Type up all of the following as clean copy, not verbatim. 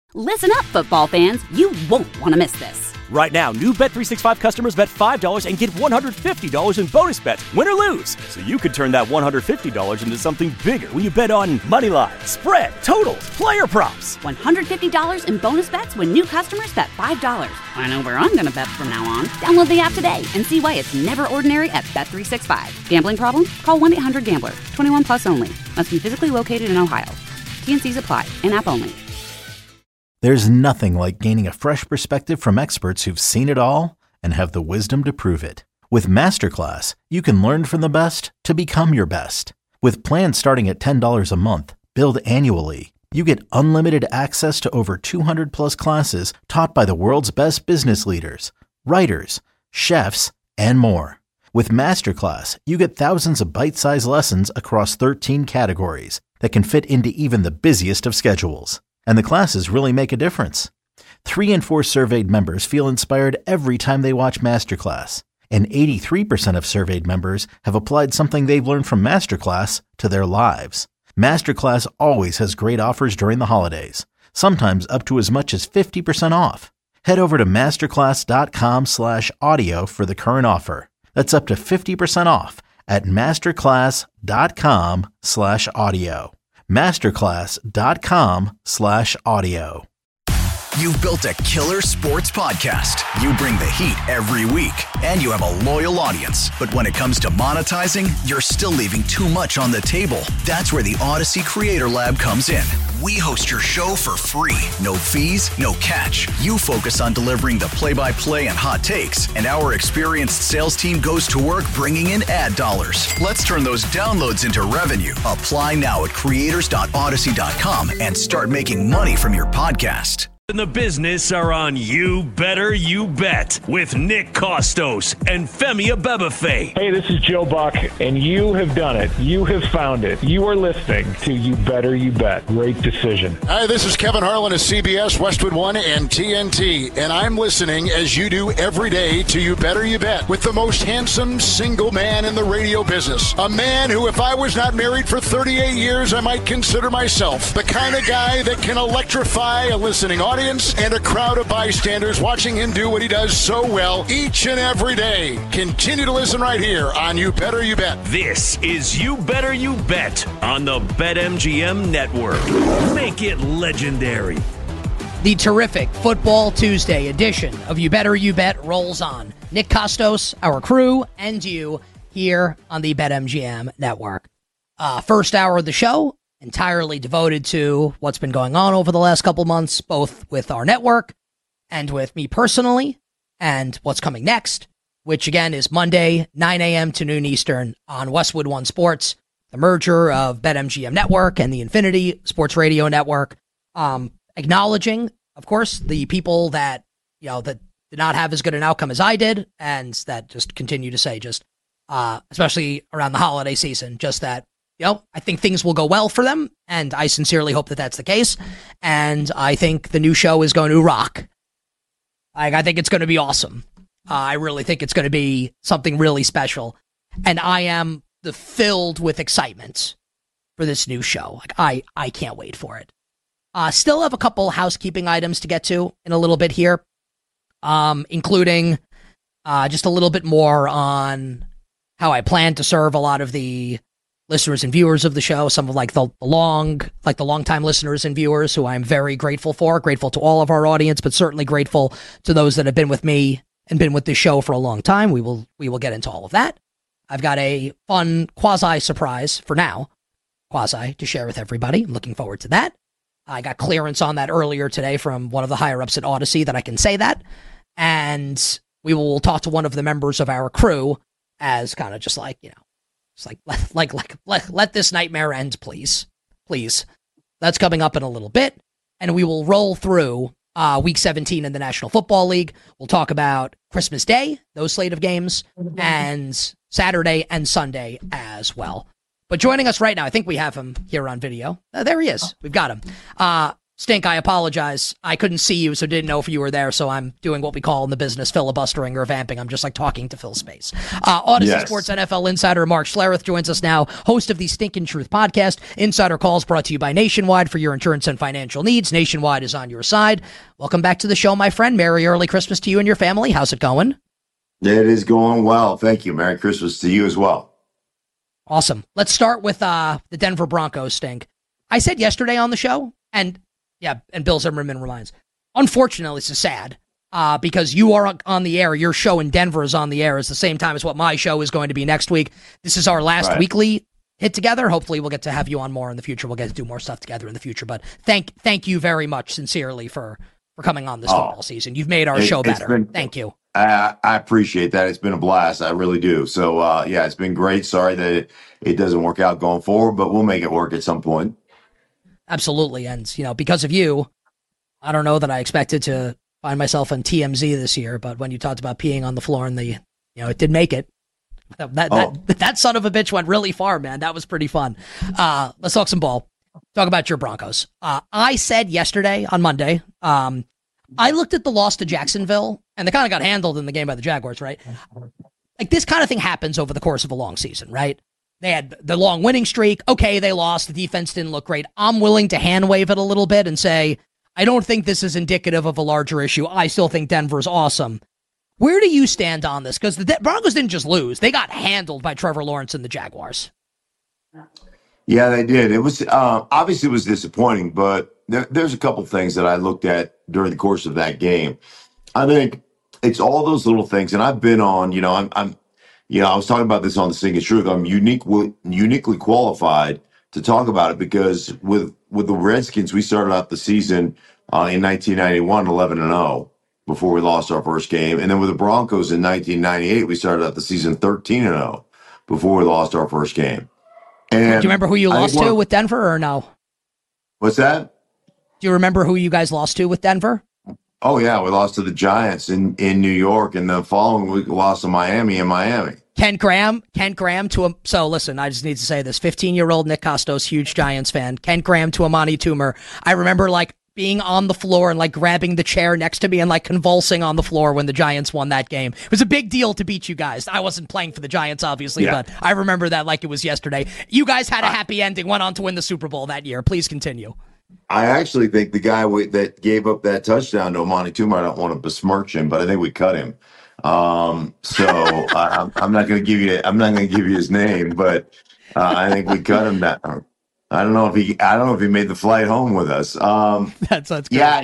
Listen up, football fans. You won't want to miss this. Right now, new Bet365 customers bet $5 and get $150 in bonus bets, win or lose. So you could turn that $150 into something bigger when you bet on money line, spread, totals, player props. $150 in bonus bets when new customers bet $5. I know where I'm going to bet from now on. Download the app today and see why it's never ordinary at Bet365. Gambling problem? Call 1-800-GAMBLER. 21 plus only. Must be physically located in Ohio. T&Cs apply. In-app only. There's nothing like gaining a fresh perspective from experts who've seen it all and have the wisdom to prove it. With Masterclass, you can learn from the best to become your best. With plans starting at $10 a month, billed annually, you get unlimited access to over 200 plus classes taught by the world's best business leaders, writers, chefs, and more. With Masterclass, you get thousands of bite-sized lessons across 13 categories that can fit into even the busiest of schedules. And the classes really make a difference. 3 in 4 surveyed members feel inspired every time they watch Masterclass. And 83% of surveyed members have applied something they've learned from Masterclass to their lives. Masterclass always has great offers during the holidays, sometimes up to as much as 50% off. Head over to masterclass.com/audio for the current offer. That's up to 50% off at masterclass.com/audio. masterclass.com/audio. You've built a killer sports podcast. You bring the heat every week, and you have a loyal audience. But when it comes to monetizing, you're still leaving too much on the table. That's where the Odyssey Creator Lab comes in. We host your show for free. No fees, no catch. You focus on delivering the play-by-play and hot takes, and our experienced sales team goes to work bringing in ad dollars. Let's turn those downloads into revenue. Apply now at creators.odyssey.com and start making money from your podcast. In the business are on You Better You Bet with Nick Kostos and Femi Abebefe. Hey, this is Joe Buck, and you have done it. You have found it. You are listening to You Better You Bet. Great decision. Hi, this is Kevin Harlan of CBS, Westwood One, and TNT, and I'm listening as you do every day to You Better You Bet with the most handsome single man in the radio business. A man who, if I was not married for 38 years, I might consider myself the kind of guy that can electrify a listening audience and a crowd of bystanders watching him do what he does so well each and every day. Continue to listen right here on You Better You Bet. This is You Better You Bet on the BetMGM Network. Make it legendary. The terrific Football Tuesday edition of You Better You Bet rolls on. Nick Kostos, our crew, and you here on the BetMGM Network. First hour of the show, entirely devoted to what's been going on over the last couple months, both with our network and with me personally, and what's coming next, which again is Monday, 9 a.m. to noon Eastern on Westwood One Sports, the merger of BetMGM Network and the Infinity Sports Radio Network. Acknowledging, of course, the people that, that did not have as good an outcome as I did, and that just continue to say, especially around the holiday season, just that, I think things will go well for them, and I sincerely hope that that's the case, and I think the new show is going to rock. I think it's going to be awesome. I really think it's going to be something really special, and I am filled with excitement for this new show. I can't wait for it. Still have a couple housekeeping items to get to in a little bit here, including just a little bit more on how I plan to serve a lot of the listeners and viewers of the show, some of the long-time listeners and viewers who I'm very grateful for, grateful to all of our audience, but certainly grateful to those that have been with me and been with this show for a long time. We will get into all of that. I've got a fun quasi-surprise for now, to share with everybody. I'm looking forward to that. I got clearance on that earlier today from one of the higher-ups at Odyssey that I can say that, and we will talk to one of the members of our crew as kind of just let this nightmare end, please. Please. That's coming up in a little bit. And we will roll through Week 17 in the National Football League. We'll talk about Christmas Day, those slate of games, and Saturday and Sunday as well. But joining us right now, I think we have him here on video. There he is. We've got him. Stink, I apologize. I couldn't see you, so didn't know if you were there, so I'm doing what we call in the business filibustering or vamping. I'm just like talking to fill space. Odyssey Sports NFL insider Mark Schlereth joins us now, host of the Stinkin' Truth podcast. Insider Calls brought to you by Nationwide for your insurance and financial needs. Nationwide is on your side. Welcome back to the show, my friend. Merry early Christmas to you and your family. How's it going? It is going well. Thank you. Merry Christmas to you as well. Awesome. Let's start with the Denver Broncos, Stink. I said yesterday on the show, and Bill Zimmerman reminds, unfortunately, this is sad because you are on the air. Your show in Denver is on the air at the same time as what my show is going to be next week. This is our last weekly hit together. Hopefully we'll get to have you on more in the future. We'll get to do more stuff together in the future. But thank you very much, sincerely, for coming on this football season. You've made our show better. Thank you. I appreciate that. It's been a blast. I really do. So, it's been great. Sorry that it doesn't work out going forward, but we'll make it work at some point. Absolutely. And, because of you, I don't know that I expected to find myself on TMZ this year, but when you talked about peeing on the floor and it did make it. That son of a bitch went really far, man. That was pretty fun. Let's talk some ball. Talk about your Broncos. I said yesterday on Monday, I looked at the loss to Jacksonville, and they kind of got handled in the game by the Jaguars, right? Like, this kind of thing happens over the course of a long season, right? They had the long winning streak. Okay, they lost. The defense didn't look great. I'm willing to hand wave it a little bit and say, I don't think this is indicative of a larger issue. I still think Denver's awesome. Where do you stand on this? Because the Broncos didn't just lose. They got handled by Trevor Lawrence and the Jaguars. Yeah, they did. It was obviously it was disappointing, but there's a couple things that I looked at during the course of that game. I think it's all those little things, and I've been on. I was talking about this on the Stinkin' Truth. I'm uniquely qualified to talk about it because with the Redskins, we started out the season in 1991 11-0 before we lost our first game, and then with the Broncos in 1998, we started out the season 13-0 before we lost our first game. And do you remember who you lost to with Denver or no? What's that? Do you remember who you guys lost to with Denver? Oh, yeah. We lost to the Giants in New York, and the following week we lost to Miami in Miami. Kent Graham to him. So listen, I just need to say this. 15-year-old Nick Costos, huge Giants fan. Kent Graham to Amani Toomer. I remember being on the floor and grabbing the chair next to me and convulsing on the floor when the Giants won that game. It was a big deal to beat you guys. I wasn't playing for the Giants, obviously, but I remember that like it was yesterday. You guys had a happy ending, went on to win the Super Bowl that year. Please continue. I actually think the guy that gave up that touchdown to Amani Toomer, I don't want to besmirch him, but I think we cut him. I'm not going to give you his name, but I think we cut him. I don't know if he made the flight home with us. That's good. Yeah,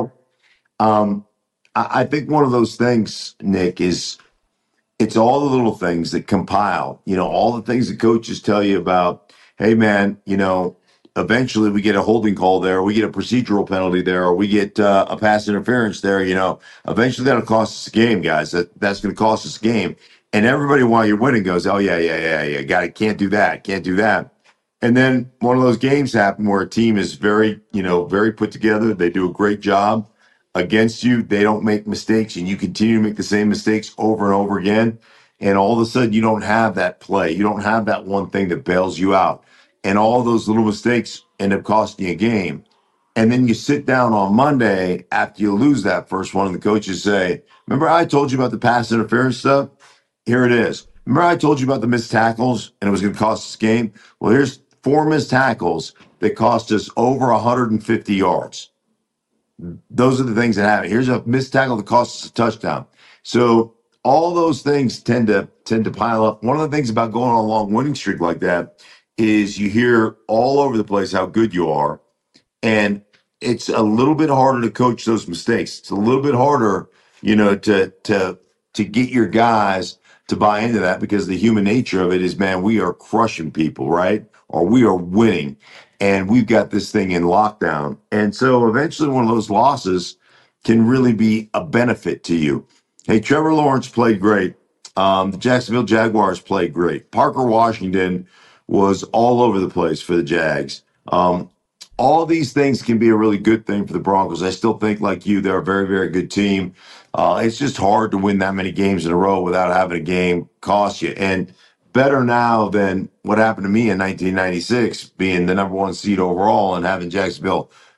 I think one of those things, Nick, is it's all the little things that compile. All the things that coaches tell you about. Hey, man, eventually we get a holding call there, or we get a procedural penalty there, or we get a pass interference there. Eventually that'll cost us a game, guys. That's going to cost us a game. And everybody, while you're winning, goes, "Oh yeah, can't do that." And then one of those games happen where a team is very put together. They do a great job against you. They don't make mistakes, and you continue to make the same mistakes over and over again. And all of a sudden, you don't have that play. You don't have that one thing that bails you out. And all those little mistakes end up costing you a game. And then you sit down on Monday after you lose that first one, and the coaches say, "Remember I told you about the pass interference stuff? Here it is. Remember I told you about the missed tackles and it was going to cost us a game? Well, here's 4 missed tackles that cost us over 150 yards. Those are the things that happen. Here's a missed tackle that costs us a touchdown." So all those things tend to pile up. One of the things about going on a long winning streak like that is you hear all over the place how good you are, and it's a little bit harder to coach those mistakes. It's a little bit harder, to get your guys to buy into that, because the human nature of it is, man, we are crushing people, right? Or we are winning, and we've got this thing in lockdown. And so eventually one of those losses can really be a benefit to you. Hey, Trevor Lawrence played great. The Jacksonville Jaguars played great. Parker Washington was all over the place for the Jags. All these things can be a really good thing for the Broncos. I still think, like you, they're a very, very good team. It's just hard to win that many games in a row without having a game cost you. And better now than what happened to me in 1996, being the number 1 seed overall and having Jacksonville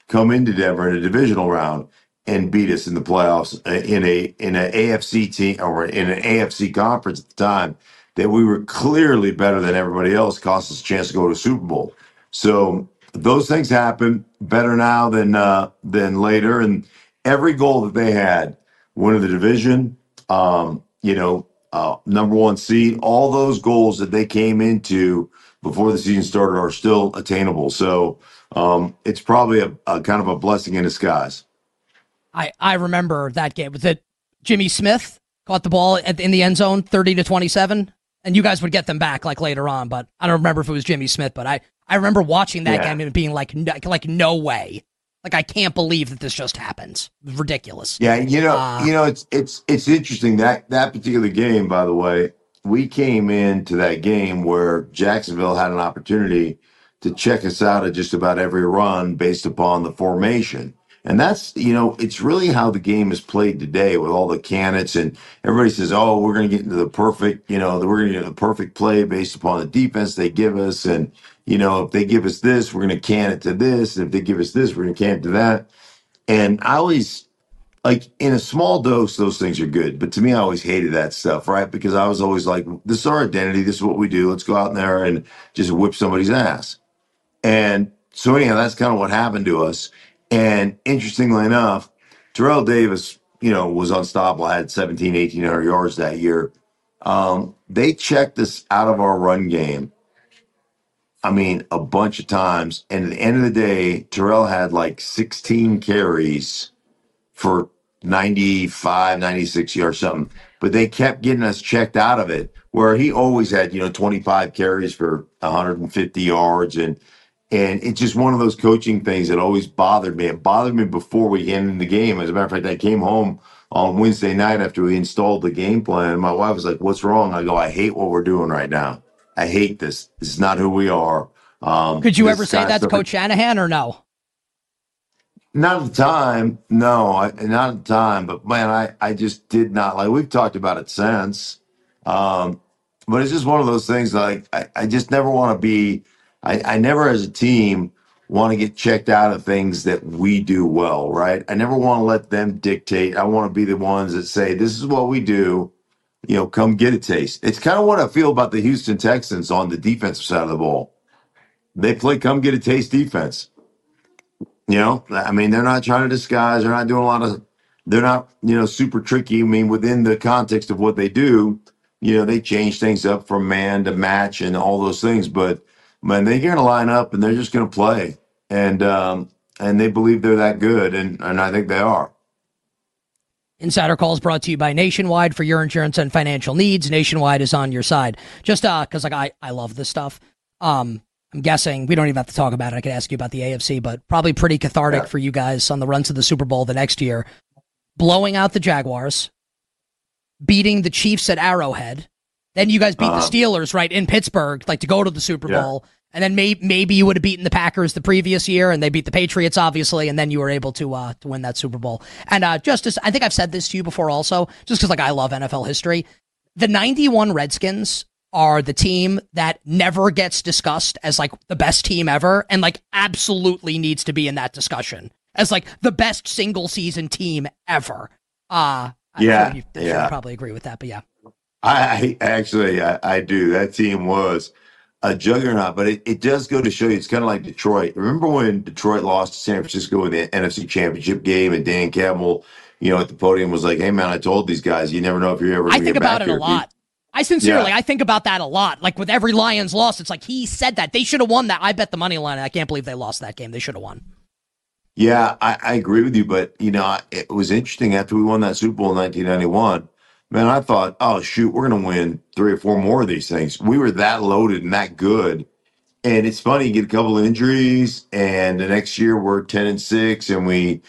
come into Denver in a divisional round and beat us in the playoffs in an AFC team or in an AFC conference at the time that we were clearly better than everybody else, cost us a chance to go to a Super Bowl. So those things happen better now than later. And every goal that they had, winning the division, number one seed, all those goals that they came into before the season started are still attainable. So it's probably a kind of a blessing in disguise. I remember that game. Was it Jimmy Smith caught the ball in the end zone, 30-27? And you guys would get them back like later on, but I don't remember if it was Jimmy Smith. But I remember watching that game and being like no way. Like, I can't believe that this just happens. It was ridiculous. Yeah, it's interesting that particular game, by the way, we came into that game where Jacksonville had an opportunity to check us out at just about every run based upon the formation. And that's, it's really how the game is played today with all the candidates, and everybody says, oh, we're going to get into the perfect, we're going to get the perfect play based upon the defense they give us. And, if they give us this, we're going to can it to this. And if they give us this, we're going to can it to that. And I always, like, in a small dose, those things are good. But to me, I always hated that stuff, right? Because I was always like, this is our identity. This is what we do. Let's go out there and just whip somebody's ass. And so anyhow, that's kind of what happened to us. And interestingly enough, Terrell Davis, was unstoppable. Had 1,800 yards that year. They checked us out of our run game, a bunch of times. And at the end of the day, Terrell had like 16 carries for 95, 96 yards, something. But they kept getting us checked out of it, where he always had, 25 carries for 150 yards. And it's just one of those coaching things that always bothered me. It bothered me before we ended the game. As a matter of fact, I came home on Wednesday night after we installed the game plan. And my wife was like, what's wrong? I go, I hate what we're doing right now. I hate this. This is not who we are. Could you ever say that to Coach Shanahan or no? Not at the time. No, not at the time. But, man, I just did not. Like, we've talked about it since. But it's just one of those things, like, I just never want to be – I never as a team want to get checked out of things that we do well, right? I never want to let them dictate. I want to be the ones that say, this is what we do. Come get a taste. It's kind of what I feel about the Houston Texans on the defensive side of the ball. They play come get a taste defense. They're not trying to disguise. They're not doing they're not, super tricky. Within the context of what they do, they change things up from man to match and all those things. But, man, they're going to line up and they're just going to play. And they believe they're that good. And I think they are. Insider Calls brought to you by Nationwide. For your insurance and financial needs, Nationwide is on your side. Just because I love this stuff. I'm guessing we don't even have to talk about it. I could ask you about the AFC, but probably pretty cathartic for you guys on the run to the Super Bowl the next year. Blowing out the Jaguars, beating the Chiefs at Arrowhead. Then you guys beat the Steelers, right, in Pittsburgh, like to go to the Super Bowl. And then maybe you would have beaten the Packers the previous year, and they beat the Patriots, obviously, and then you were able to win that Super Bowl. And Justice, I think I've said this to you before also, just because I love NFL history. The 91 Redskins are the team that never gets discussed as the best team ever, and absolutely needs to be in that discussion as the best single season team ever. I'm sure you probably agree with that, but yeah. I do. That team was a juggernaut, but it does go to show you, it's kind of like Detroit. Remember when Detroit lost to San Francisco in the NFC Championship game, and Dan Campbell, at the podium was like, hey, man, I told these guys, you never know if you're ever going to get back here. I think about it a lot. I think about that a lot. With every Lions loss, it's he said that. They should have won that. I bet the money line. I can't believe they lost that game. They should have won. Yeah, I agree with you, but, it was interesting after we won that Super Bowl in 1991. Man, I thought, oh, shoot, we're going to win 3 or 4 more of these things. We were that loaded and that good. And it's funny, you get a couple of injuries, and the next year we're 10-6, and we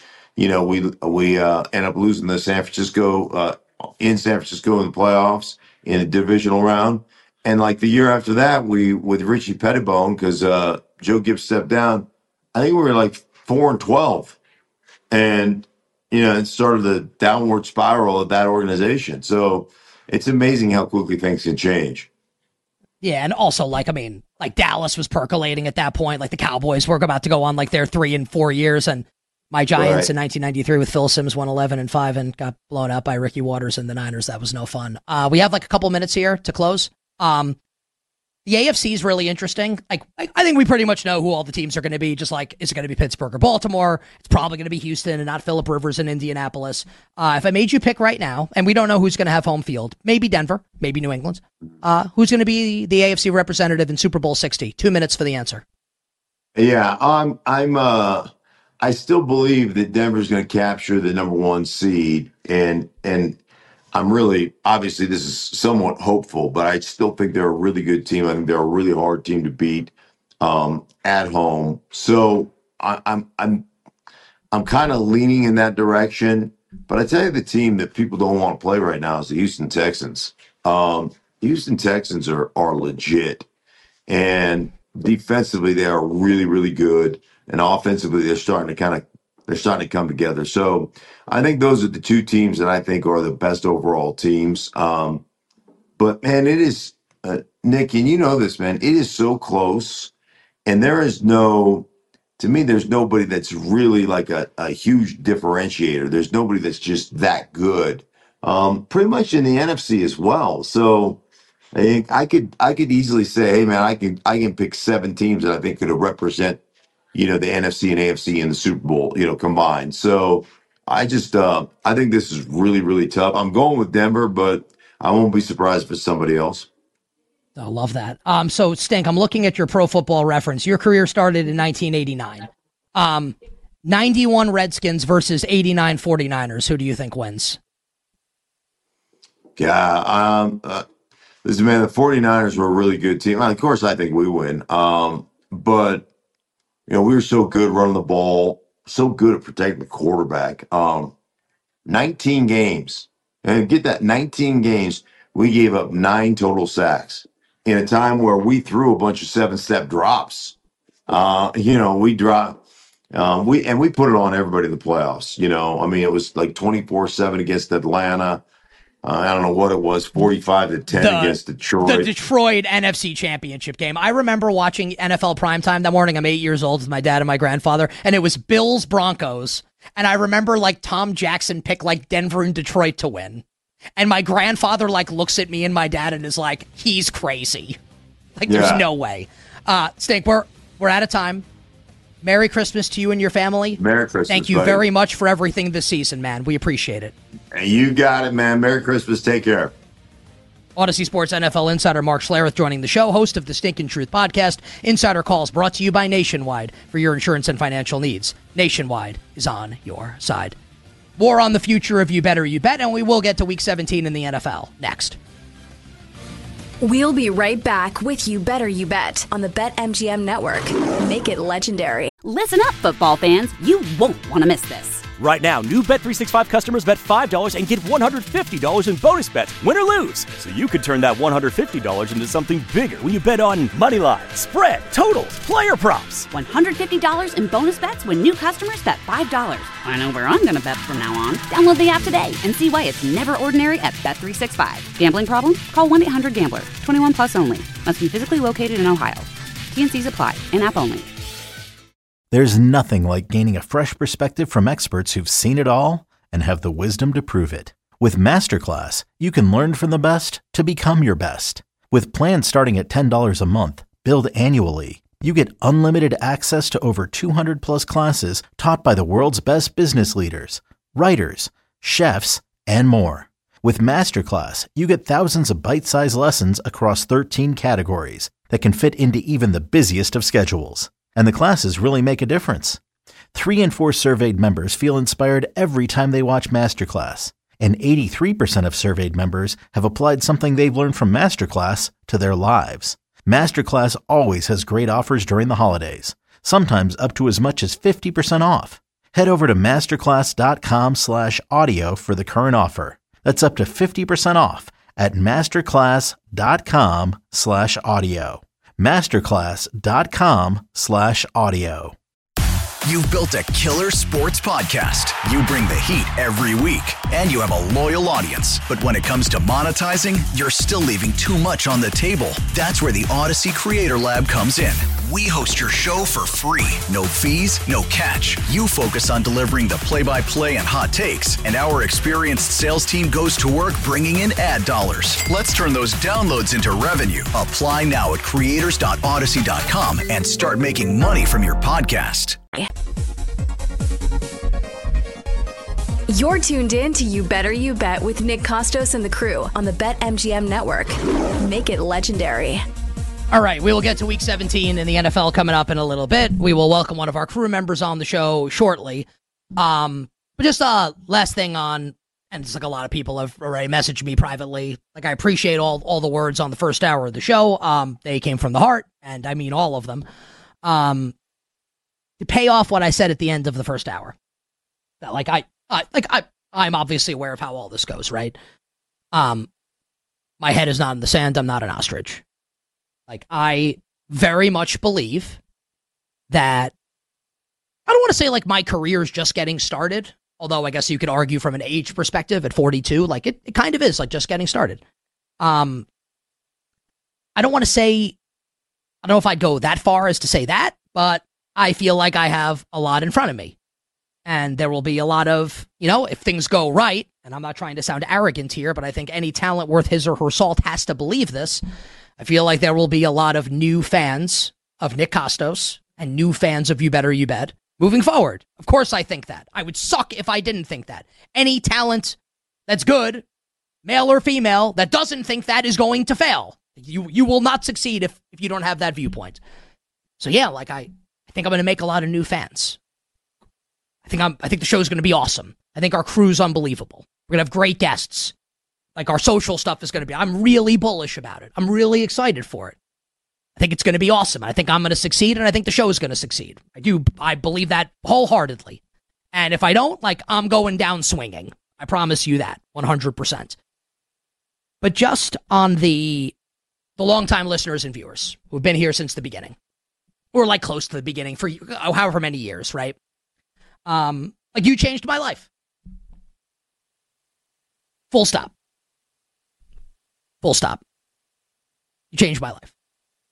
end up losing the San Francisco in the playoffs in a divisional round. And the year after that, with Richie Pettibone, because Joe Gibbs stepped down, I think we were 4-12. And it started the downward spiral of that organization. So it's amazing how quickly things can change. Yeah, and also, Dallas was percolating at that point. Like, the Cowboys were about to go on, their 3 and 4 years, and my Giants in 1993 with Phil Simms won 11-5 and got blown out by Ricky Waters and the Niners. That was no fun. We have, a couple minutes here to close. The AFC is really interesting. I think we pretty much know who all the teams are going to be, just is it going to be Pittsburgh or Baltimore? It's probably going to be Houston and not Phillip Rivers in Indianapolis. If I made you pick right now, and we don't know who's going to have home field, maybe Denver, maybe New England, who's going to be the AFC representative in Super Bowl 60? 2 minutes for the answer. Yeah, I still believe that Denver's going to capture the number 1 seed, and I'm really, obviously this is somewhat hopeful, but I still think they're a really good team. I think they're a really hard team to beat at home. So I'm kind of leaning in that direction. But I tell you, the team that people don't want to play right now is the Houston Texans. Houston Texans are legit, and defensively they are really, really good, and offensively they're starting to come together. So I think those are the 2 teams that I think are the best overall teams. But man, it is, Nick, and you know this, man, it is so close. And there's nobody that's really like a huge differentiator. There's nobody that's just that good. Pretty much in the NFC as well. So I think I could easily say, hey man, I can pick 7 teams that I think could represent, the NFC and AFC in the Super Bowl, combined. So I think this is really, really tough. I'm going with Denver, but I won't be surprised if it's somebody else. I love that. So Stink, I'm looking at your Pro Football Reference. Your career started in 1989. 91 Redskins versus 89 49ers. Who do you think wins? Yeah. Listen, man, the 49ers were a really good team. Of course, I think we win. But we were so good running the ball, so good at protecting the quarterback. 19 games. And get that, 19 games, we gave up 9 total sacks in a time where we threw a bunch of 7-step drops. We dropped. We put it on everybody in the playoffs. It was like 24-7 against Atlanta. I don't know what it was, 45-10 against Detroit. The Detroit NFC Championship game. I remember watching NFL primetime that morning. I'm 8 years old with my dad and my grandfather, and it was Bills Broncos. And I remember Tom Jackson picked Denver and Detroit to win. And my grandfather looks at me and my dad and is like, he's crazy. There's no way. Stink, we're out of time. Merry Christmas to you and your family. Merry Christmas. Thank you very much for everything this season, man. We appreciate it. You got it, man. Merry Christmas. Take care. Odyssey Sports NFL insider Mark Schlereth joining the show, host of the Stinkin' Truth podcast. Insider Calls brought to you by Nationwide for your insurance and financial needs. Nationwide is on your side. More on the future of You Better You Bet, and we will get to Week 17 in the NFL next. We'll be right back with You Better You Bet on the BetMGM network. Make it legendary. Listen up, football fans. You won't want to miss this. Right now, new Bet365 customers bet $5 and get $150 in bonus bets, win or lose. So you could turn that $150 into something bigger when you bet on moneyline, spread, totals, player props. $150 in bonus bets when new customers bet $5. I know where I'm going to bet from now on. Download the app today and see why it's never ordinary at Bet365. Gambling problem? Call 1-800-GAMBLER. 21 plus only. Must be physically located in Ohio. T&Cs apply. In-app only. There's nothing like gaining a fresh perspective from experts who've seen it all and have the wisdom to prove it. With Masterclass, you can learn from the best to become your best. With plans starting at $10 a month, billed annually, you get unlimited access to over 200 plus classes taught by the world's best business leaders, writers, chefs, and more. With Masterclass, you get thousands of bite-sized lessons across 13 categories that can fit into even the busiest of schedules. And the classes really make a difference. 3 in 4 surveyed members feel inspired every time they watch Masterclass. And 83% of surveyed members have applied something they've learned from Masterclass to their lives. Masterclass always has great offers during the holidays, sometimes up to as much as 50% off. Head over to masterclass.com/audio for the current offer. That's up to 50% off at masterclass.com/audio. masterclass.com/audio. You've built a killer sports podcast. You bring the heat every week, and you have a loyal audience. But when it comes to monetizing, you're still leaving too much on the table. That's where the Odyssey Creator Lab comes in. We host your show for free. No fees, no catch. You focus on delivering the play-by-play and hot takes, and our experienced sales team goes to work bringing in ad dollars. Let's turn those downloads into revenue. Apply now at creators.odyssey.com and start making money from your podcast. You're tuned in to You Better You Bet with Nick Costos and the crew on the BetMGM network. Make it legendary. All right, we will get to Week 17 in the NFL coming up in a little bit. We will welcome one of our crew members on the show shortly. But just last thing on, and it's like a lot of people have already messaged me privately. Like, I appreciate all the words on the first hour of the show. They came from the heart, and I mean all of them. To pay off what I said at the end of the first hour, that I'm obviously aware of how all this goes, right? My head is not in the sand. I'm not an ostrich. Like, I very much believe that, I don't want to say like my career is just getting started, although I guess you could argue from an age perspective at 42, like it kind of is like just getting started. I don't want to say, I don't know if I'd go that far as to say that, but I feel like I have a lot in front of me. And there will be a lot of, if things go right, and I'm not trying to sound arrogant here, but I think any talent worth his or her salt has to believe this. I feel like there will be a lot of new fans of Nick Costos and new fans of You Better You Bet moving forward. Of course I think that. I would suck if I didn't think that. Any talent that's good, male or female, that doesn't think that is going to fail. You will not succeed if you don't have that viewpoint. So yeah, like I think I'm going to make a lot of new fans. I think the show's going to be awesome. I think our crew's unbelievable. We're going to have great guests. Like, our social stuff is going to be, I'm really bullish about it. I'm really excited for it. I think it's going to be awesome. I think I'm going to succeed, and I think the show is going to succeed. I believe that wholeheartedly. And if I don't, like, I'm going down swinging. I promise you that, 100%. But just on the longtime listeners and viewers who've been here since the beginning, or like close to the beginning for however many years, right? Like, you changed my life. Full stop. Full stop. You changed my life.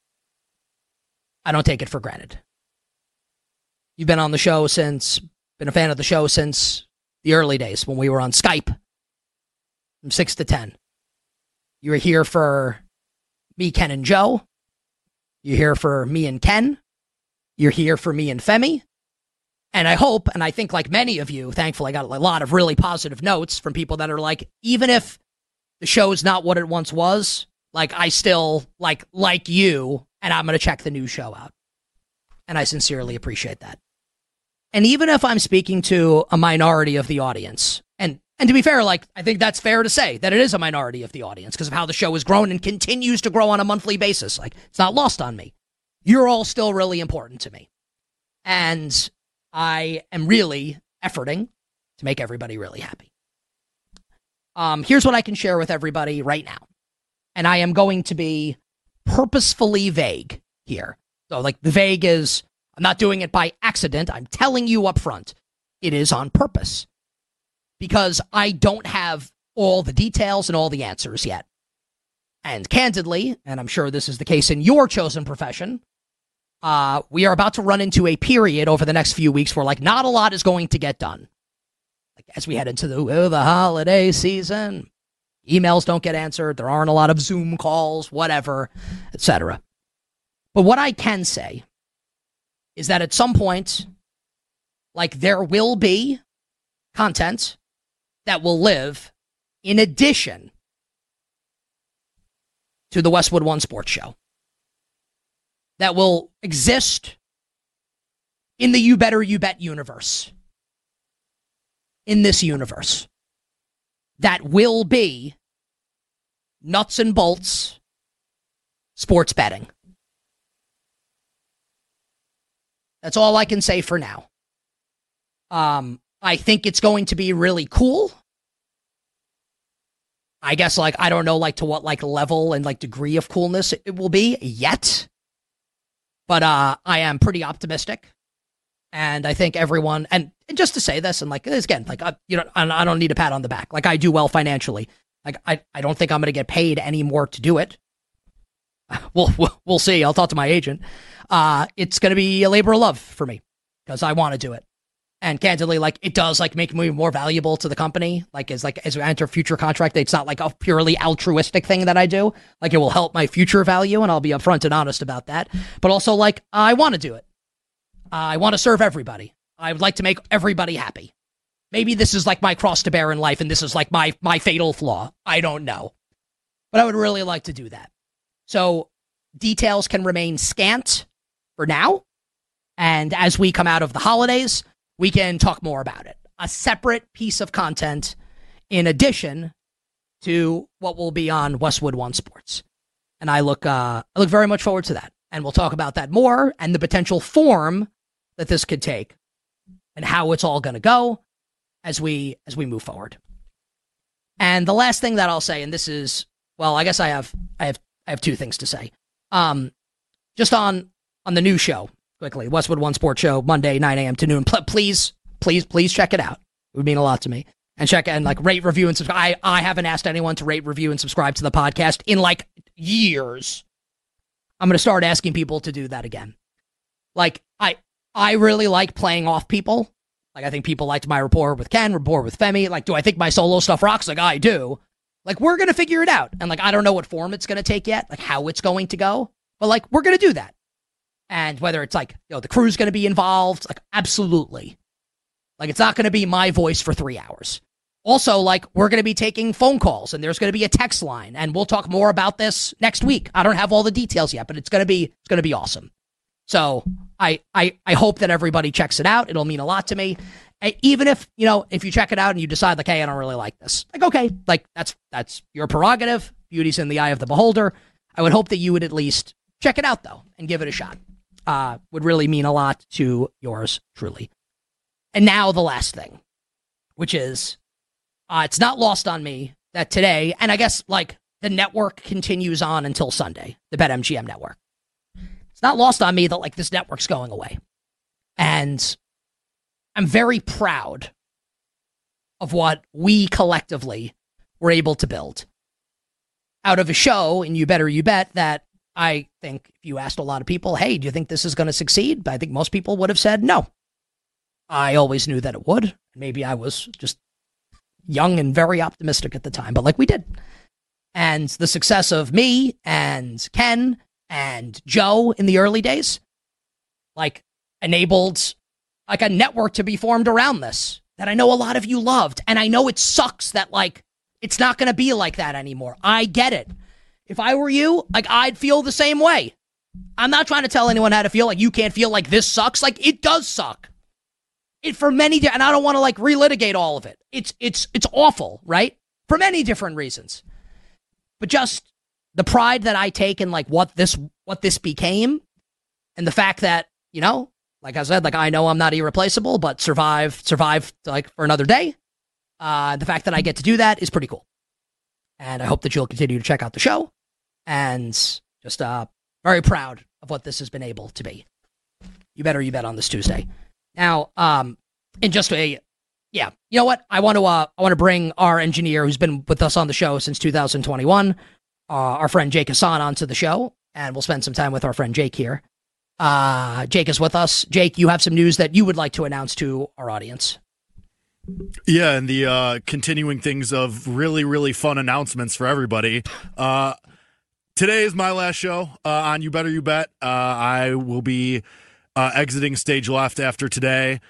I don't take it for granted. You've been on the show been a fan of the show since the early days when we were on Skype from 6 to 10. You were here for me, Ken, and Joe. You're here for me and Ken. You're here for me and Femi. And I hope, and I think like many of you, thankfully, I got a lot of really positive notes from people that are like, even if the show is not what it once was, like, I still like you, and I'm going to check the new show out. And I sincerely appreciate that. And even if I'm speaking to a minority of the audience, and to be fair, like, I think that's fair to say that it is a minority of the audience because of how the show has grown and continues to grow on a monthly basis. Like, it's not lost on me. You're all still really important to me. And I am really efforting to make everybody really happy. Here's what I can share with everybody right now. And I am going to be purposefully vague here. So, like, the vague is, I'm not doing it by accident. I'm telling you up front. It is on purpose. Because I don't have all the details and all the answers yet. And candidly, and I'm sure this is the case in your chosen profession, we are about to run into a period over the next few weeks where, like, not a lot is going to get done. Like, as we head into the holiday season, emails don't get answered, there aren't a lot of Zoom calls, whatever, etc. But what I can say is that at some point, like, there will be content that will live in addition to the Westwood One Sports Show, that will exist in the You Better You Bet universe. In this universe. That will be nuts and bolts sports betting. That's all I can say for now. I think it's going to be really cool. I guess, like, I don't know, like, to what, like, level and, like, degree of coolness it will be yet. But I am pretty optimistic And I think everyone, and just to say this, and like, again, like, I don't need a pat on the back. Like, I do well financially. Like, I don't think I'm going to get paid any more to do it. We'll see. I'll talk to my agent. It's going to be a labor of love for me because I want to do it. And candidly, like, it does like make me more valuable to the company. Like as we enter future contract, it's not like a purely altruistic thing that I do. Like, it will help my future value, and I'll be upfront and honest about that. But also, like, I want to do it. I want to serve everybody. I would like to make everybody happy. Maybe this is like my cross to bear in life, and this is like my fatal flaw. I don't know. But I would really like to do that. So details can remain scant for now. And as we come out of the holidays, we can talk more about it. A separate piece of content in addition to what will be on Westwood One Sports. And I look very much forward to that. And we'll talk about that more and the potential form that this could take and how it's all going to go as we move forward. And the last thing that I'll say, and this is, well, I guess I have two things to say. Just on the new show, quickly, Westwood One Sports Show, Monday, 9 a.m. to noon. Please check it out. It would mean a lot to me. And check and like rate, review, and subscribe. I haven't asked anyone to rate, review, and subscribe to the podcast in like years. I'm going to start asking people to do that again. Like, I really like playing off people. Like, I think people liked my rapport with Ken, rapport with Femi. Like, do I think my solo stuff rocks? Like, I do. Like, we're going to figure it out. And like, I don't know what form it's going to take yet, like how it's going to go. But like, we're going to do that. And whether it's like, the crew's going to be involved, like, absolutely. Like, it's not going to be my voice for 3 hours. Also, like, we're going to be taking phone calls, and there's going to be a text line, and we'll talk more about this next week. I don't have all the details yet, but it's going to be awesome. So I hope that everybody checks it out. It'll mean a lot to me. Even if, if you check it out and you decide like, hey, I don't really like this. Like, okay, like that's your prerogative. Beauty's in the eye of the beholder. I would hope that you would at least check it out though and give it a shot. Would really mean a lot to yours truly. And now the last thing, which is, it's not lost on me that today, and I guess like the network continues on until Sunday, the BetMGM network. It's not lost on me that like this network's going away. And I'm very proud of what we collectively were able to build out of a show, and You Better You Bet, that I think if you asked a lot of people, hey, do you think this is going to succeed? I think most people would have said no. I always knew that it would. Maybe I was just young and very optimistic at the time, but like we did. And the success of me and Ken and Joe in the early days, like, enabled like a network to be formed around this that I know a lot of you loved. And I know it sucks that like it's not going to be like that anymore. I get it. If I were you, like, I'd feel the same way. I'm not trying to tell anyone how to feel. Like, you can't feel like this sucks. Like, it does suck. It for many, and I don't want to like relitigate all of it. It's awful, right? For many different reasons. But just the pride that I take in like what this became, and the fact that, like I said, like, I know I'm not irreplaceable, but survive like for another day. The fact that I get to do that is pretty cool. And I hope that you'll continue to check out the show, and just very proud of what this has been able to be. You Better You Bet on this Tuesday. Now, in just you know what? I want to bring our engineer who's been with us on the show since 2021, our friend Jake Hassan, onto the show, and we'll spend some time with our friend Jake here. Jake is with us. Jake, you have some news that you would like to announce to our audience. Yeah, and the continuing things of really, really fun announcements for everybody. Today is my last show on You Better You Bet. I will be exiting stage left after today.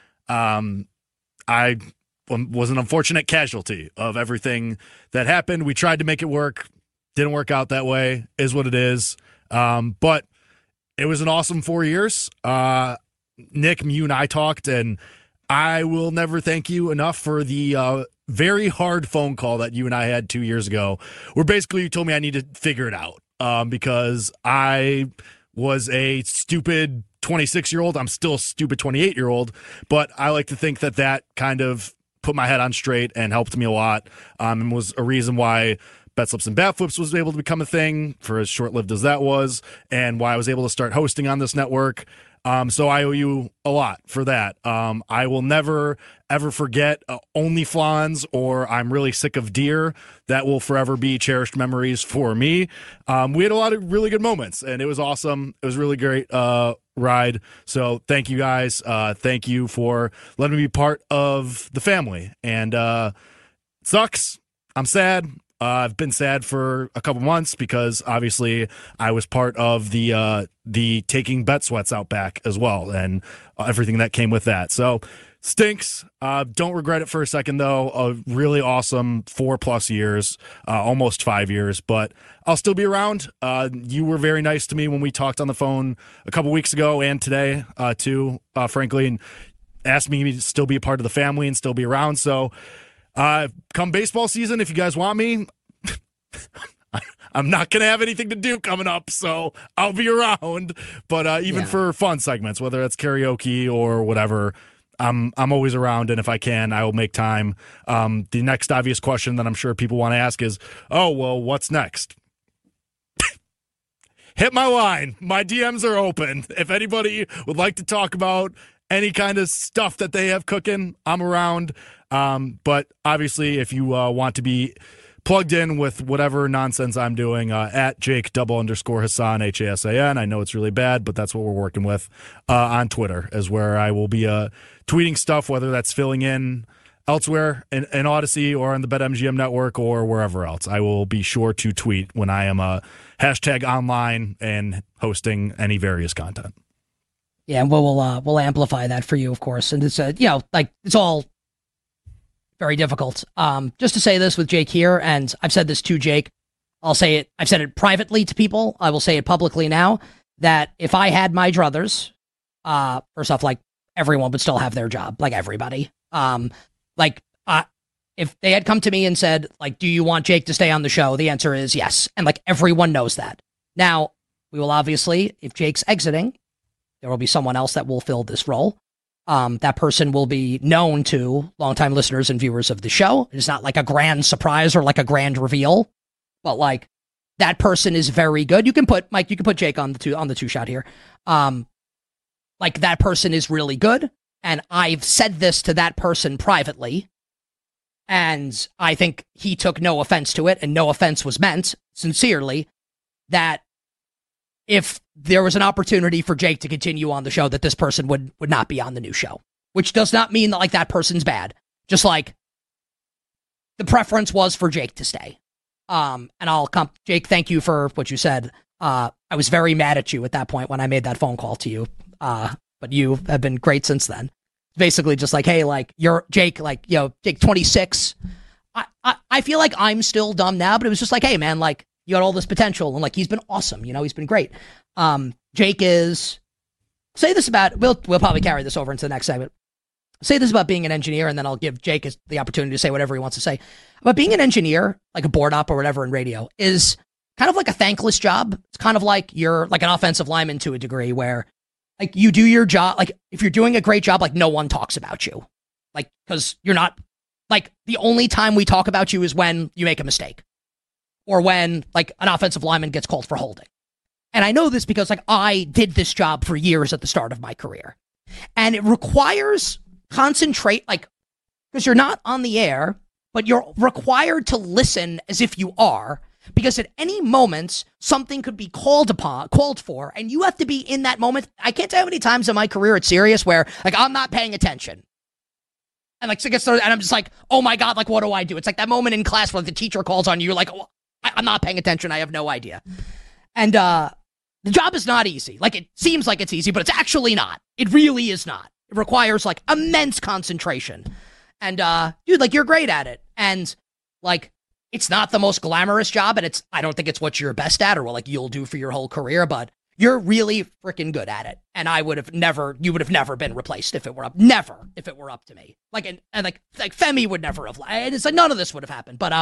I was an unfortunate casualty of everything that happened. We tried to make it work. Didn't work out that way, is what it is. But it was an awesome 4 years. Nick, you and I talked, and I will never thank you enough for the very hard phone call that you and I had 2 years ago, where basically you told me I need to figure it out because I was a stupid 26-year-old. I'm still a stupid 28-year-old, but I like to think that kind of put my head on straight and helped me a lot, and was a reason why Bet Slips and Bat Flips was able to become a thing, for as short-lived as that was, and why I was able to start hosting on this network. So I owe you a lot for that. I will never, ever forget Only Flans or I'm Really Sick of Deer. That will forever be cherished memories for me. We had a lot of really good moments, and it was awesome. It was a really great ride. So thank you guys. Thank you for letting me be part of the family. And it sucks. I'm sad. I've been sad for a couple months because obviously I was part of the taking bet sweats out back as well and everything that came with that. So stinks. Don't regret it for a second though. A really awesome 4+ years, almost 5 years, but I'll still be around. You were very nice to me when we talked on the phone a couple weeks ago and today too, frankly, and asked me to still be a part of the family and still be around. So come baseball season, if you guys want me, I'm not going to have anything to do coming up, so I'll be around. But even for fun segments, whether it's karaoke or whatever, I'm always around, and if I can, I will make time. The next obvious question that I'm sure people want to ask is, oh, well, what's next? Hit my line. My DMs are open. If anybody would like to talk about any kind of stuff that they have cooking, I'm around. But obviously, if you want to be plugged in with whatever nonsense I'm doing, at Jake_Hassan, Hassan. I know it's really bad, but that's what we're working with. On Twitter is where I will be tweeting stuff, whether that's filling in elsewhere in Odyssey or on the BetMGM network or wherever else. I will be sure to tweet when I am hashtag online and hosting any various content. Yeah, and we'll amplify that for you, of course. And it's it's all very difficult. Just to say this with Jake here, and I've said this to Jake, I'll say it. I've said it privately to people. I will say it publicly now that if I had my druthers, first off, like everyone would still have their job, like everybody. If they had come to me and said, like, do you want Jake to stay on the show? The answer is yes. And like everyone knows that. Now, we will obviously, if Jake's exiting, there will be someone else that will fill this role. That person will be known to longtime listeners and viewers of the show. It's not like a grand surprise or like a grand reveal, but like that person is very good. You can put Jake on the two shot here. Like that person is really good. And I've said this to that person privately. And I think he took no offense to it, and no offense was meant, sincerely, that if there was an opportunity for Jake to continue on the show, that this person would not be on the new show, which does not mean that like that person's bad. Just like the preference was for Jake to stay. And Jake, thank you for what you said. I was very mad at you at that point when I made that phone call to you. But you have been great since then. Basically just like, hey, like you're Jake, like, Jake 26. I feel like I'm still dumb now, but it was just like, hey man, like, you got all this potential, and like he's been awesome, he's been great. Jake is, say this about, we'll probably carry this over into the next segment. Say this about being an engineer, and then I'll give Jake the opportunity to say whatever he wants to say. But being an engineer, like a board op or whatever in radio, is kind of like a thankless job. It's kind of like you're like an offensive lineman to a degree, where like you do your job, like if you're doing a great job, like no one talks about you. Like, because you're not, like the only time we talk about you is when you make a mistake. Or when, like, an offensive lineman gets called for holding. And I know this because, like, I did this job for years at the start of my career. And it requires like, because you're not on the air, but you're required to listen as if you are. Because at any moment, something could be called for, and you have to be in that moment. I can't tell you how many times in my career at Sirius where, like, I'm not paying attention. And, like, so it gets started, and I'm just like, oh my God, like, what do I do? It's like that moment in class where like, the teacher calls on you, you're like, oh, I'm not paying attention. I have no idea. And the job is not easy. Like, it seems like it's easy, but it's actually not. It really is not. It requires, like, immense concentration. And, dude, like, you're great at it. And, like, it's not the most glamorous job, and I don't think it's what you're best at or what, like, you'll do for your whole career, but you're really freaking good at it. And you would have never been replaced if it were up to me. Like, and like Femi would never have, and it's like, none of this would have happened. But,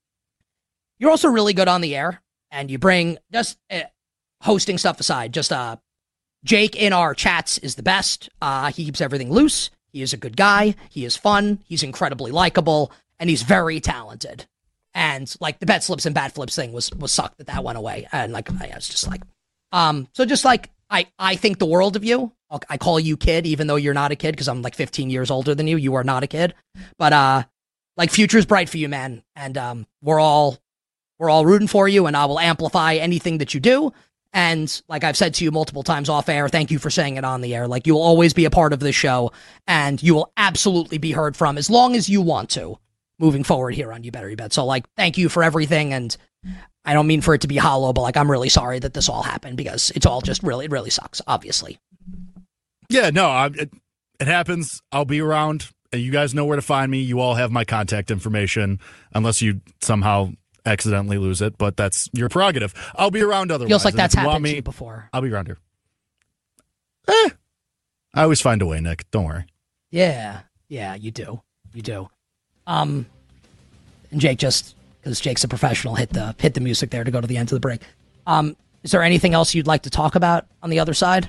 you're also really good on the air, and you bring, just hosting stuff aside, just Jake in our chats is the best. He keeps everything loose. He is a good guy. He is fun. He's incredibly likable, and he's very talented. And like the bet slips and bat flips thing was sucked that went away. And like I was just like, so just like I think the world of you. I call you kid, even though you're not a kid, because I'm like 15 years older than you. You are not a kid. But like, future's bright for you, man. And we're all rooting for you, and I will amplify anything that you do. And like I've said to you multiple times off air, thank you for saying it on the air. Like, you'll always be a part of this show, and you will absolutely be heard from as long as you want to moving forward here on You Better You Bet. So like, thank you for everything. And I don't mean for it to be hollow, but like, I'm really sorry that this all happened, because it's all just really, it really sucks, obviously. Yeah, no, it happens. I'll be around. You guys know where to find me. You all have my contact information, unless you somehow accidentally lose it, but that's your prerogative. I'll be around otherwise. Feels like that's happened to you before. I'll be around here. I always find a way, Nick. Don't worry. Yeah, you do. You do. And Jake, just because Jake's a professional, hit the music there to go to the end of the break. Is there anything else you'd like to talk about on the other side?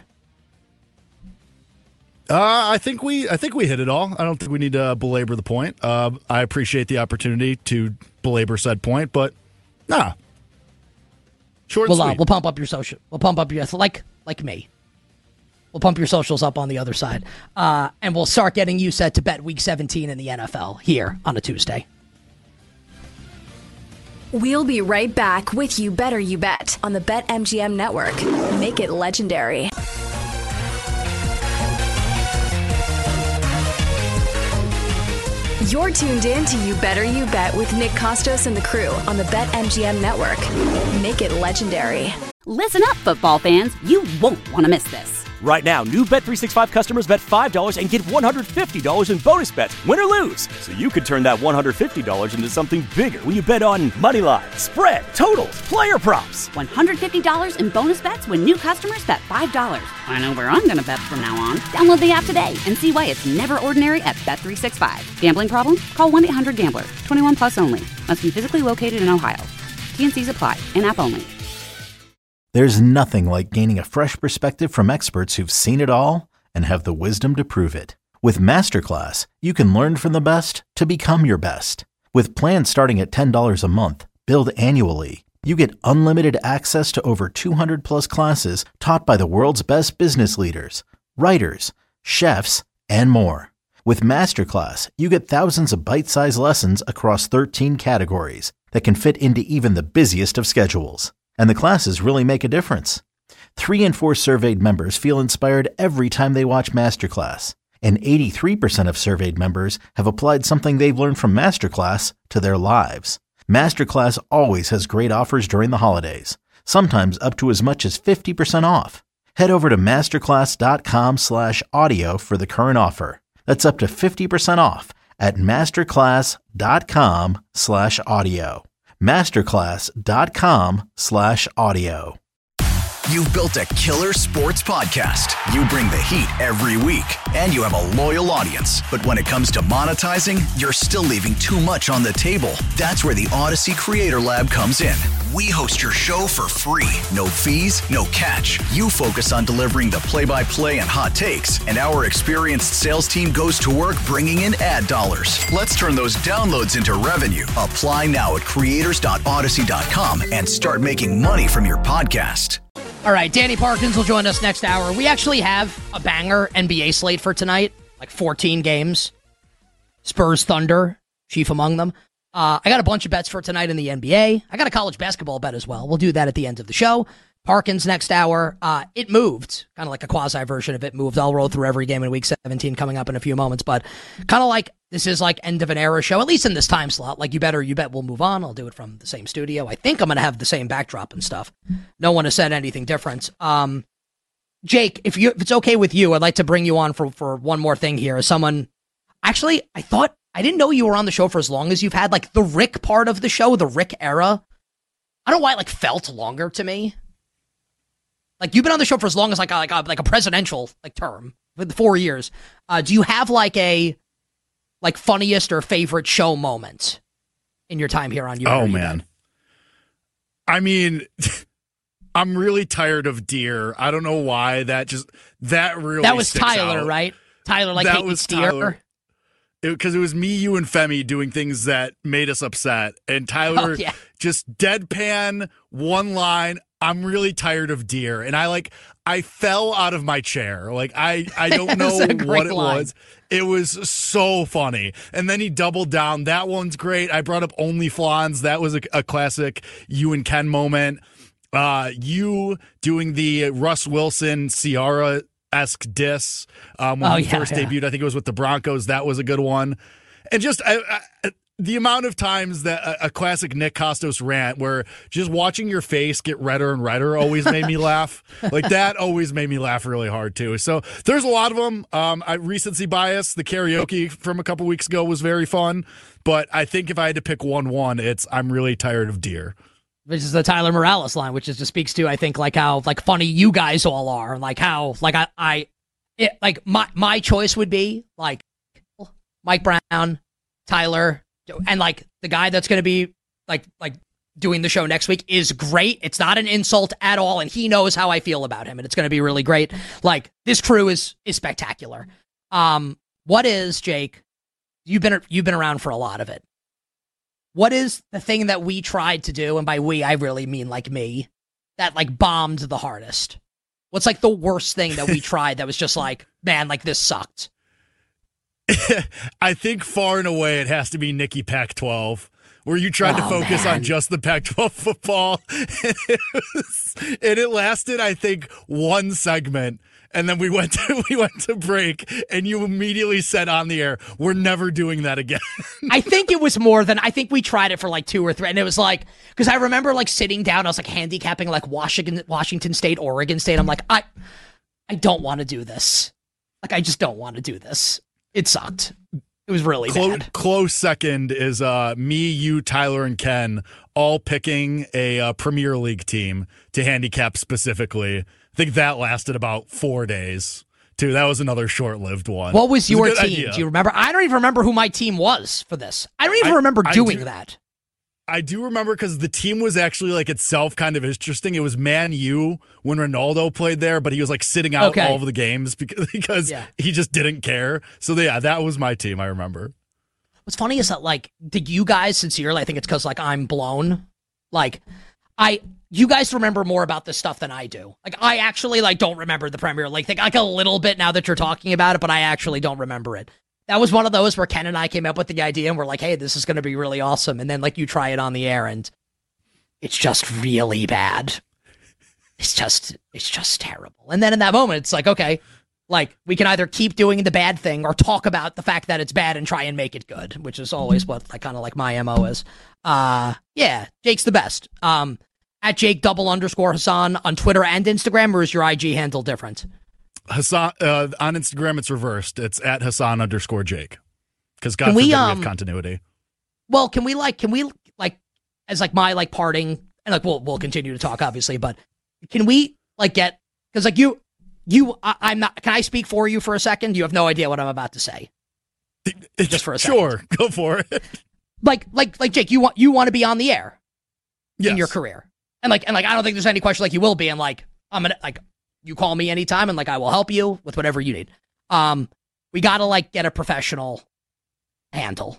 I think we hit it all. I don't think we need to belabor the point. I appreciate the opportunity to belabor said point, but nah. Short and sweet. We'll pump up your social. We'll pump up your like me. We'll pump your socials up on the other side, and we'll start getting you set to bet Week 17 in the NFL here on a Tuesday. We'll be right back with You Better You Bet on the BetMGM network. Make it legendary. You're tuned in to You Better You Bet with Nick Costos and the crew on the BetMGM network. Make it legendary. Listen up, football fans. You won't want to miss this. Right now, new Bet365 customers bet $5 and get $150 in bonus bets, win or lose. So you could turn that $150 into something bigger when you bet on moneyline, spread, totals, player props. $150 in bonus bets when new customers bet $5. I know where I'm going to bet from now on. Download the app today and see why it's never ordinary at Bet365. Gambling problem? Call 1-800-GAMBLER. 21 plus only. Must be physically located in Ohio. T&Cs apply. In-app only. There's nothing like gaining a fresh perspective from experts who've seen it all and have the wisdom to prove it. With Masterclass, you can learn from the best to become your best. With plans starting at $10 a month, billed annually, you get unlimited access to over 200 plus classes taught by the world's best business leaders, writers, chefs, and more. With Masterclass, you get thousands of bite-sized lessons across 13 categories that can fit into even the busiest of schedules. And the classes really make a difference. 3 in 4 surveyed members feel inspired every time they watch Masterclass. And 83% of surveyed members have applied something they've learned from Masterclass to their lives. Masterclass always has great offers during the holidays, sometimes up to as much as 50% off. Head over to masterclass.com/audio for the current offer. That's up to 50% off at masterclass.com/audio. masterclass.com/audio. You've built a killer sports podcast. You bring the heat every week, and you have a loyal audience. But when it comes to monetizing, you're still leaving too much on the table. That's where the Odyssey Creator Lab comes in. We host your show for free. No fees, no catch. You focus on delivering the play-by-play and hot takes, and our experienced sales team goes to work bringing in ad dollars. Let's turn those downloads into revenue. Apply now at creators.odyssey.com and start making money from your podcast. All right, Danny Parkins will join us next hour. We actually have a banger NBA slate for tonight, like 14 games. Spurs, Thunder, chief among them. I got a bunch of bets for tonight in the NBA. I got a college basketball bet as well. We'll do that at the end of the show. Parkins next hour. It moved, kind of like a quasi version of It Moved. I'll roll through every game in Week 17 coming up in a few moments, but kind of like this is like end of an era show, at least in this time slot. Like You Bet we'll move on. I'll do it from the same studio. I think I'm going to have the same backdrop and stuff. No one has said anything different. Jake, if it's okay with you, I'd like to bring you on for one more thing here. As someone, actually, I didn't know you were on the show for as long as you've had. Like the Rick part of the show, the Rick era. I don't know why it like felt longer to me. Like you've been on the show for as long as like a presidential like term, for the 4 years. Do you have like a funniest or favorite show moment in your time here on You? Oh man, I mean, I'm really tired of Deer. I don't know why that really that was sticks Tyler, out. Right? Tyler like that hates was Deer. Tyler. Because it was me, you, and Femi doing things that made us upset, and Tyler just deadpan one line. I'm really tired of Deer, and I I fell out of my chair. Like, I don't know what it was. It was so funny. And then he doubled down. That one's great. I brought up Only Flans. That was a classic you and Ken moment. You doing the Russ Wilson, Ciara-esque diss when he first debuted. I think it was with the Broncos. That was a good one. And just the amount of times that a classic Nick Kostos rant where just watching your face get redder and redder always made me laugh. Like, that always made me laugh really hard, too. So there's a lot of them. Recency bias, the karaoke from a couple weeks ago was very fun. But I think if I had to pick one, it's I'm really tired of deer. Which is the Tyler Morales line, which just speaks to, I think, like how like funny you guys all are. Like how like my choice would be like Mike Brown, Tyler, and like the guy that's going to be like doing the show next week is great. It's not an insult at all, and he knows how I feel about him, and it's going to be really great. Like, this crew is spectacular. What is, Jake? You've been around for a lot of it. What is the thing that we tried to do, and by we I really mean like me, that like bombed the hardest? What's like the worst thing that we tried that was just like, man, like this sucked? I think far and away it has to be Nicky Pac-12, where you tried to focus on just the Pac-12 football. And it lasted, I think, one segment. And then we went to break, and you immediately said on the air, we're never doing that again. I think it was more than, I think we tried it for like 2 or 3, and it was like, because I remember like sitting down, I was like handicapping like Washington State, Oregon State. I'm like, I don't want to do this. Like, I just don't want to do this. It sucked. It was really bad. Close second is me, you, Tyler, and Ken all picking a Premier League team to handicap specifically. I think that lasted about 4 days, too. That was another short-lived one. What was your team? Idea. Do you remember? I don't even remember who my team was for this. I don't even remember doing that. I do remember because the team was actually like itself kind of interesting. It was Man U when Ronaldo played there, but he was like sitting out all of the games because he just didn't care. So yeah, that was my team. I remember. What's funny is that like, did you guys sincerely? I think it's because like I'm blown. Like you guys remember more about this stuff than I do. Like, I actually like don't remember the Premier League thing like a little bit now that you're talking about it, but I actually don't remember it. That was one of those where Ken and I came up with the idea and we're like, hey, this is going to be really awesome. And then like you try it on the air and it's just really bad. It's just terrible. And then in that moment, it's like, okay, like we can either keep doing the bad thing or talk about the fact that it's bad and try and make it good, which is always what like kind of like my MO is. Yeah, Jake's the best. At Jake_Hassan on Twitter and Instagram, or is your IG handle different? Hassan on Instagram, it's reversed. It's at Hassan_Jake. Because God forbid we have continuity. Well, can we as like my like parting, and like we'll continue to talk obviously, but can we like get, because like I'm not, can I speak for you for a second? You have no idea what I'm about to say. Just for a second. Sure, go for it. Like Jake, you want to be on the air in your career, and like I don't think there's any question like you will be, and like I'm gonna like. You call me anytime and like I will help you with whatever you need. We got to like get a professional handle.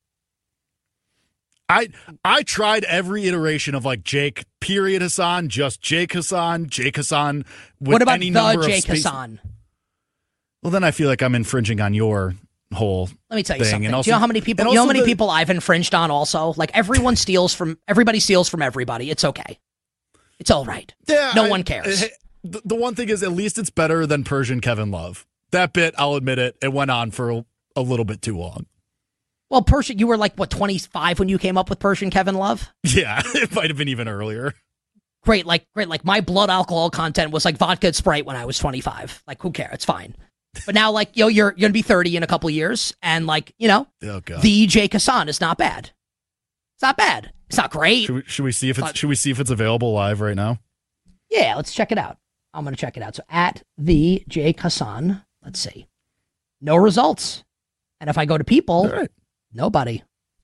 I tried every iteration of like Jake period Hassan, just Jake Hassan, Jake Hassan. With what about any the number Jake of Hassan? Well, then I feel like I'm infringing on your whole. Let me tell you thing. something. And also, do you know how many people? You know how many people I've infringed on? Also, like everybody steals from everybody. It's okay. It's all right. Yeah, no one cares. The one thing is, at least it's better than Persian Kevin Love. That bit, I'll admit it went on for a little bit too long. Well, Persian, you were like, what, 25 when you came up with Persian Kevin Love? Yeah, it might have been even earlier. Great. Like my blood alcohol content was like vodka and Sprite when I was 25. Like, who cares? It's fine. But now, like, you're going to be 30 in a couple years, and like, the Jake Hassan is not bad. It's not bad. It's not great. Should we see if it's available live right now? Yeah, let's check it out. I'm going to check it out. So at the Jake Hassan, let's see. No results. And if I go to people, nobody.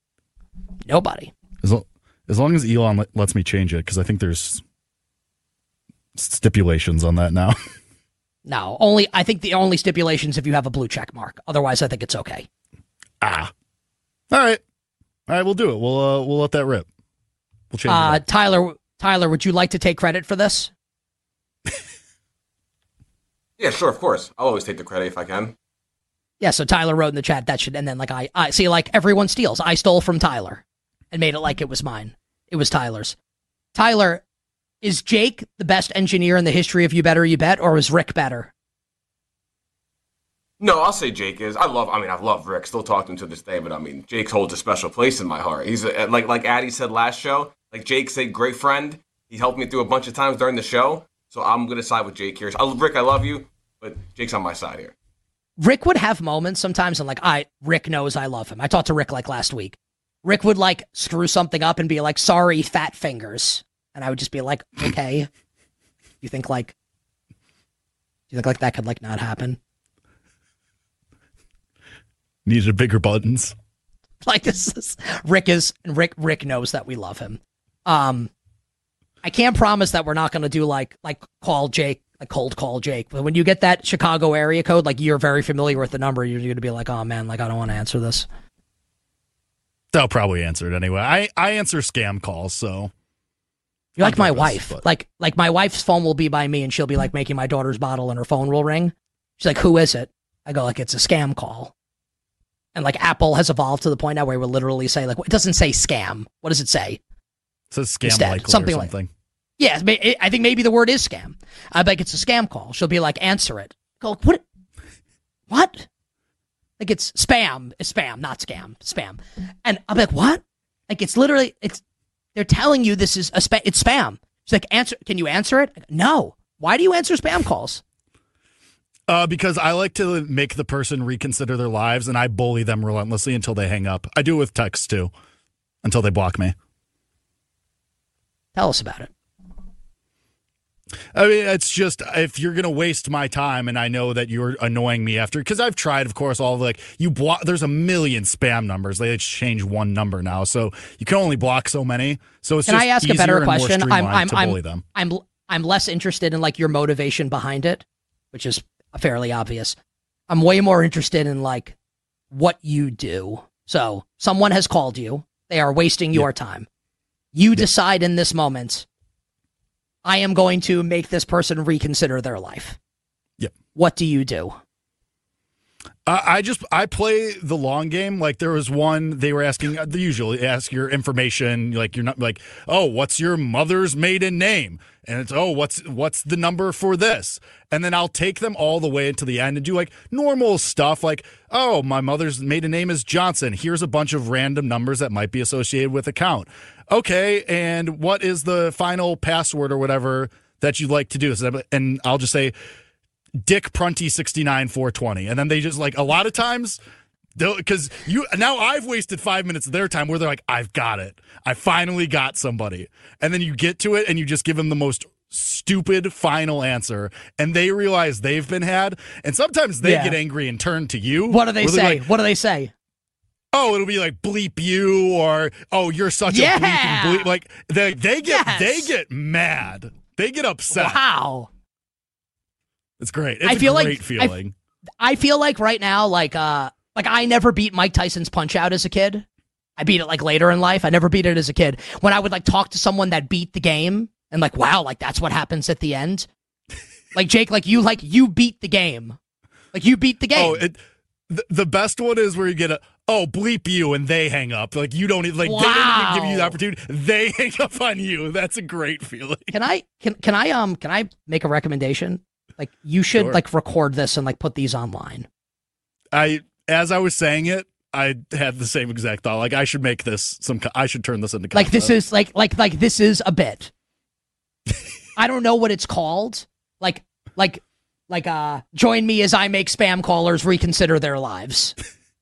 As long as Elon lets me change it, because I think there's stipulations on that now. No, I think the only stipulations if you have a blue check mark. Otherwise, I think it's okay. All right, we'll do it. We'll let that rip. We'll change it. Tyler, would you like to take credit for this? Yeah, sure, of course. I'll always take the credit if I can. Yeah, so Tyler wrote in the chat that should, and then like I see, like everyone steals. I stole from Tyler and made it like it was mine. It was Tyler's. Tyler, is Jake the best engineer in the history of You Better You Bet, or is Rick better? No, I'll say Jake is. I've loved Rick. Still talk to him to this day, but I mean, Jake holds a special place in my heart. He's like Addy said last show. Like Jake's a great friend. He helped me through a bunch of times during the show. So I'm gonna side with Jake here. Rick, I love you, but Jake's on my side here. Rick would have moments sometimes, and Rick knows I love him. I talked to Rick like last week. Rick would like screw something up and be like, "Sorry, fat fingers," and I would just be like, "Okay." You think like that could like not happen? Needed bigger buttons. Like this is Rick knows that we love him. I can't promise that we're not going to do like call Jake, like cold call Jake. But when you get that Chicago area code, like you're very familiar with the number, you're going to be like, oh man, like I don't want to answer this. They'll probably answer it anyway. I answer scam calls, so. You're like my wife. But... Like my wife's phone will be by me, and she'll be like making my daughter's bottle, and her phone will ring. She's like, "Who is it?" I go like, "It's a scam call." And like Apple has evolved to the point now where it will literally say like, it doesn't say scam. What does it say? It says scam likely something or something. Yeah, I think maybe the word is scam. I'm like, it's a scam call. She'll be like, answer it. I go, what? What? Like it's spam. It's spam, not scam. Spam. And I'm like, what? Like it's literally, they're telling you this is it's spam. She's like, answer. Can you answer it? Go, no. Why do you answer spam calls? Because I like to make the person reconsider their lives, and I bully them relentlessly until they hang up. I do it with texts too, until they block me. Tell us about it. I mean, it's just, if you're going to waste my time and I know that you're annoying me after, because I've tried, of course, all of like, there's a million spam numbers. They just change one number now. So you can only block so many. So it's Can just I ask a easier better and question? more streamlined to bully them. I'm less interested in like your motivation behind it, which is fairly obvious. I'm way more interested in like what you do. So someone has called you. They are wasting your time. You decide in this moment, I am going to make this person reconsider their life. Yep. What do you do? I play the long game. Like there was one, they were asking, they usually ask your information. Like you're not like, oh, what's your mother's maiden name? And it's, oh, what's the number for this? And then I'll take them all the way into the end and do like normal stuff. Like, oh, my mother's maiden name is Johnson. Here's a bunch of random numbers that might be associated with account. Okay. And what is the final password or whatever that you'd like to do? And I'll just say, Dick Prunty 69420, and then they just like a lot of times, because now I've wasted 5 minutes of their time where they're like, I've got it, I finally got somebody, and then you get to it and you just give them the most stupid final answer, and they realize they've been had, and sometimes they get angry and turn to you. What do they say? What do they say? Oh, it'll be like bleep you, or oh, you're such a bleeping bleep. Like they get mad, they get upset. Wow. It's great. It's a great feeling. I feel like right now, like I never beat Mike Tyson's Punch Out as a kid. I beat it like later in life. I never beat it as a kid. When I would like talk to someone that beat the game and like, wow, like that's what happens at the end. Like Jake, you beat the game. Like you beat the game. Oh, the best one is where you get bleep you, and they hang up. Like you don't like, wow. They didn't even give you the opportunity. They hang up on you. That's a great feeling. Can I make a recommendation? Like you should like record this and like put these online. As I was saying it, I had the same exact thought. Like I should make this I should turn this into content. Like this is like this is a bit. I don't know what it's called. Like join me as I make spam callers reconsider their lives.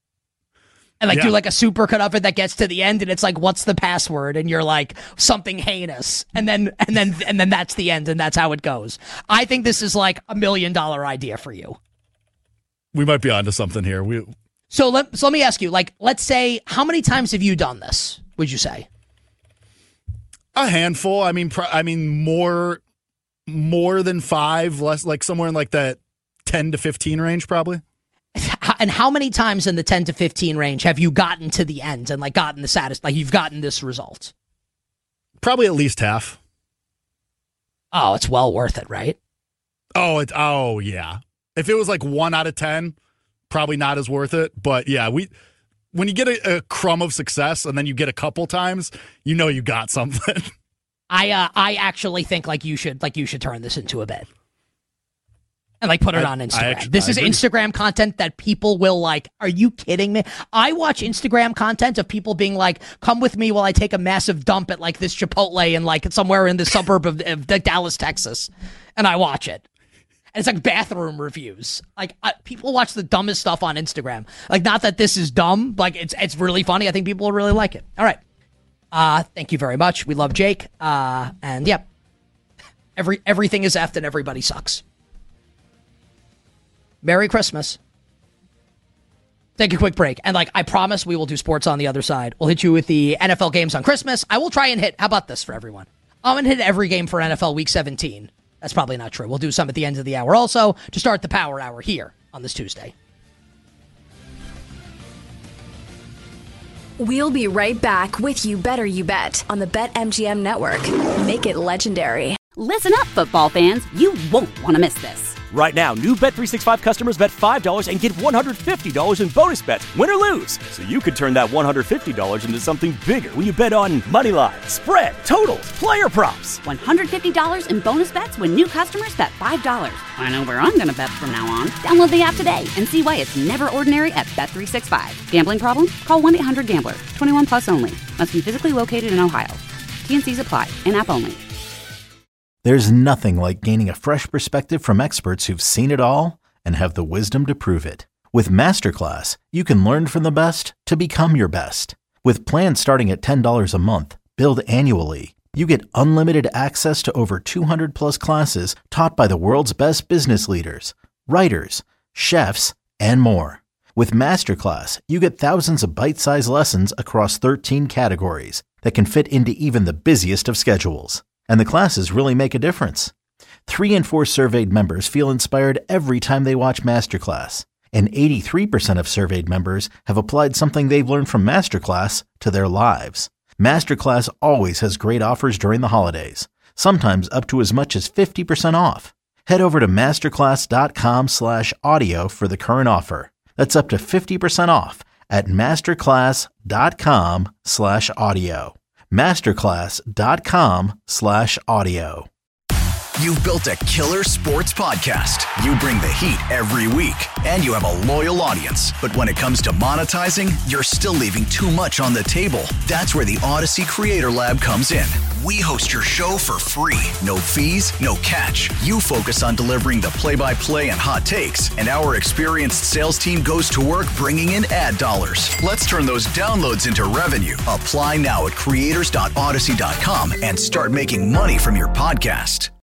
And do like a supercut of it that gets to the end and it's like, what's the password? And you're like, something heinous. And then that's the end and that's how it goes. I think this is like $1 million idea for you. We might be onto something here. So let me ask you, like, let's say, how many times have you done this, would you say? A handful. I mean, more than 5, less, like somewhere in like that 10 to 15 range, probably. And how many times in the 10 to 15 range have you gotten to the end and like gotten the like you've gotten this result? Probably at least half. Oh, it's well worth it, right? Oh, yeah. If it was like 1 out of 10, probably not as worth it. But yeah, when you get a crumb of success and then you get a couple times, you know you got something. I actually think you should turn this into a bet. And put it on Instagram. This is Instagram content that people will like. Are you kidding me? I watch Instagram content of people being like, come with me while I take a massive dump at this Chipotle in somewhere in the suburb of Dallas, Texas. And I watch it. And it's bathroom reviews. People watch the dumbest stuff on Instagram. Not that this is dumb. It's really funny. I think people will really like it. All right. Thank you very much. We love Jake. And yeah, everything is effed and everybody sucks. Merry Christmas. Take a quick break. And I promise we will do sports on the other side. We'll hit you with the NFL games on Christmas. I will try and hit, how about this for everyone? I'm going to hit every game for NFL Week 17. That's probably not true. We'll do some at the end of the hour also to start the Power Hour here on this Tuesday. We'll be right back with You Better You Bet on the BetMGM Network. Make it legendary. Listen up, football fans. You won't want to miss this. Right now, new Bet365 customers bet $5 and get $150 in bonus bets, win or lose. So you could turn that $150 into something bigger when you bet on moneyline, spread, totals, player props. $150 in bonus bets when new customers bet $5. I know where I'm going to bet from now on. Download the app today and see why it's never ordinary at Bet365. Gambling problem? Call 1-800-GAMBLER. 21 plus only. Must be physically located in Ohio. T&Cs apply. In-app only. There's nothing like gaining a fresh perspective from experts who've seen it all and have the wisdom to prove it. With Masterclass, you can learn from the best to become your best. With plans starting at $10 a month, billed annually, you get unlimited access to over 200 plus classes taught by the world's best business leaders, writers, chefs, and more. With Masterclass, you get thousands of bite-sized lessons across 13 categories that can fit into even the busiest of schedules. And the classes really make a difference. 3 in 4 surveyed members feel inspired every time they watch Masterclass. And 83% of surveyed members have applied something they've learned from Masterclass to their lives. Masterclass always has great offers during the holidays, sometimes up to as much as 50% off. Head over to masterclass.com/audio for the current offer. That's up to 50% off at masterclass.com/audio. masterclass.com/audio. You've built a killer sports podcast. You bring the heat every week, and you have a loyal audience. But when it comes to monetizing, you're still leaving too much on the table. That's where the Odyssey Creator Lab comes in. We host your show for free. No fees, no catch. You focus on delivering the play-by-play and hot takes, and our experienced sales team goes to work bringing in ad dollars. Let's turn those downloads into revenue. Apply now at creators.odyssey.com and start making money from your podcast.